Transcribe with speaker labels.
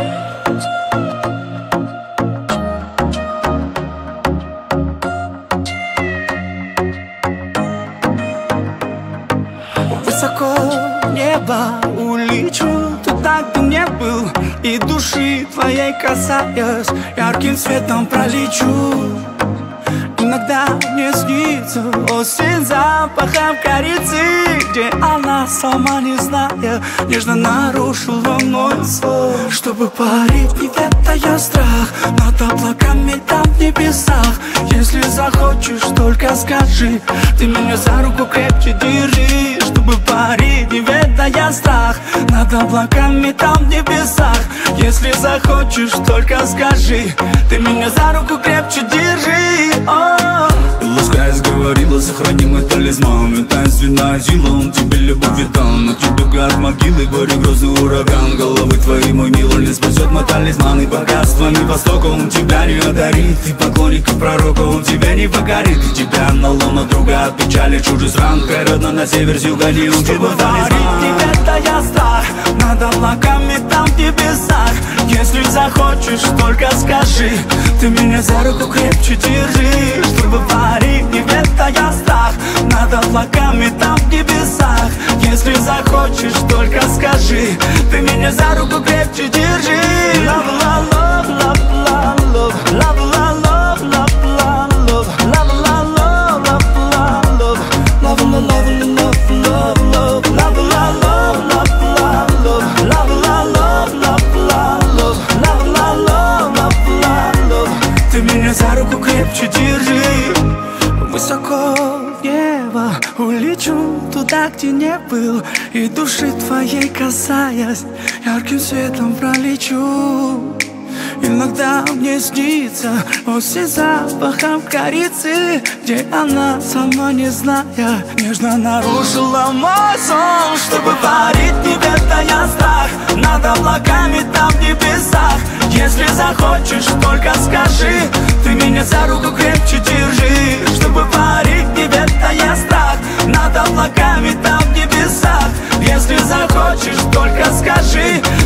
Speaker 1: Высоко в небо улечу туда, где не был, и души твоей касаясь, ярким светом пролечу. Иногда мне снится осень запахом корицы, где она, сама не зная, нежно нарушила мой сон. Чтобы парить, не ведая страх, над облаками там в небесах. Если захочешь, только скажи, ты меня за руку крепче держи. Чтобы парить, не ведая страх, над облаками там в небесах. Если захочешь, только скажи, ты меня за руку крепче держи.
Speaker 2: Ласкаясь говорила, сохрани мой талисман. И таинственная сила, он тебе любовь витал. На тебе как могилы, горе, грозы, ураган. Головы твои, мой милый, не спасет мой талисман. И богатствами Востока он тебя не одарит. И поклонников пророка он тебя не покорит. И тебя на луну друга от печали чужих ран. Край родной на север, с юга, не он тебе талисман.
Speaker 1: Не ведая страх, над облаками там в небесах. Если захочешь, только скажи, ты меня за руку крепче держи. Чтобы парить, не ведая страх, над облаками там в небесах. Если захочешь, только скажи, ты меня за руку крепче держи. Love, love, love, love, love, love, love, love, love, love, love, love, love, love, love, love, love, love, love. Ты меня за руку крепче держи. Высоко в небо улечу туда, где не был, и души твоей касаясь, ярким светом пролечу. Иногда мне снится осень запахом корицы, где она, сама не зная, нежно нарушила мой сон. Чтобы парить, не ведая страх, над облаками там в небесах. Если захочешь, только скажи, ты меня за руку крепче держи. Чтобы парить, не ведая страх, над облаками там в небесах. Если захочешь, только скажи,